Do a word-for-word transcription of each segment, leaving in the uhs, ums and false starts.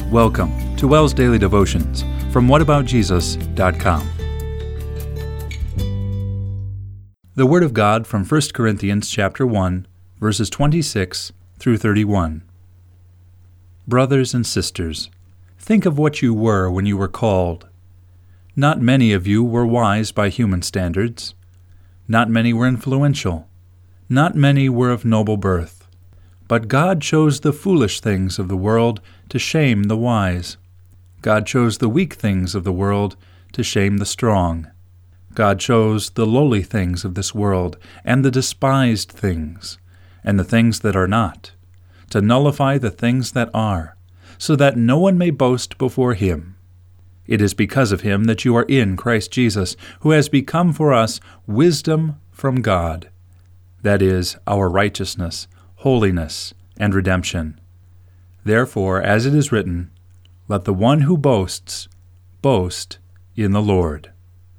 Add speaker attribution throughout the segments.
Speaker 1: Welcome to WELS Daily Devotions from what about jesus dot com. The Word of God from First Corinthians chapter one, verses twenty-six through thirty-one. Brothers and sisters, think of what you were when you were called. Not many of you were wise by human standards. Not many were influential. Not many were of noble birth. But God chose the foolish things of the world to shame the wise. God chose the weak things of the world to shame the strong. God chose the lowly things of this world and the despised things, and the things that are not, to nullify the things that are, so that no one may boast before Him. It is because of Him that you are in Christ Jesus, who has become for us wisdom from God, that is, our righteousness, holiness, and redemption. Therefore, as it is written, let the one who boasts, boast in the Lord.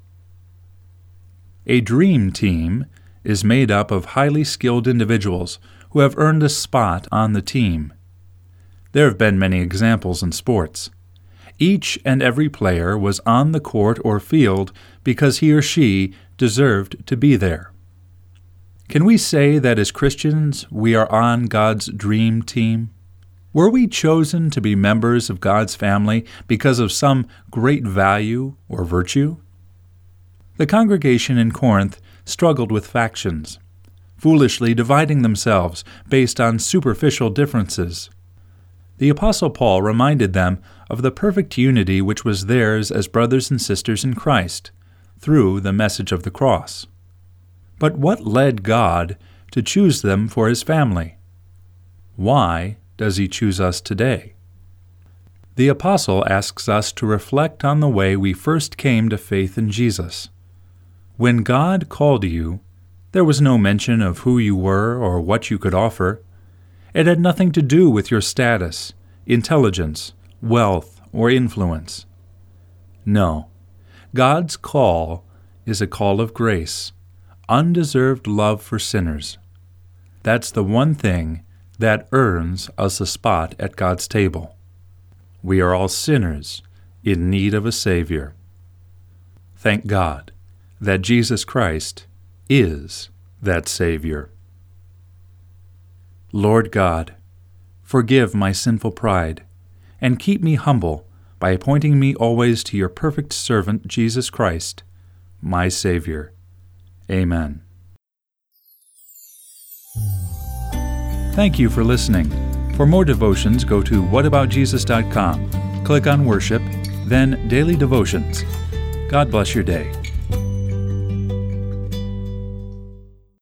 Speaker 1: A dream team is made up of highly skilled individuals who have earned a spot on the team. There have been many examples in sports. Each and every player was on the court or field because he or she deserved to be there. Can we say that as Christians we are on God's dream team? Were we chosen to be members of God's family because of some great value or virtue? The congregation in Corinth struggled with factions, foolishly dividing themselves based on superficial differences. The Apostle Paul reminded them of the perfect unity which was theirs as brothers and sisters in Christ, through the message of the cross. But what led God to choose them for His family? Why does He choose us today? The Apostle asks us to reflect on the way we first came to faith in Jesus. When God called you, there was no mention of who you were or what you could offer. It had nothing to do with your status, intelligence, wealth, or influence. No, God's call is a call of grace, undeserved love for sinners. That's the one thing that earns us a spot at God's table. We are all sinners in need of a Savior. Thank God that Jesus Christ is that Savior. Lord God, forgive my sinful pride, and keep me humble by appointing me always to your perfect servant, Jesus Christ, my Savior. Amen. Thank you for listening. For more devotions, go to what about jesus dot com. Click on Worship, then Daily Devotions. God bless your day.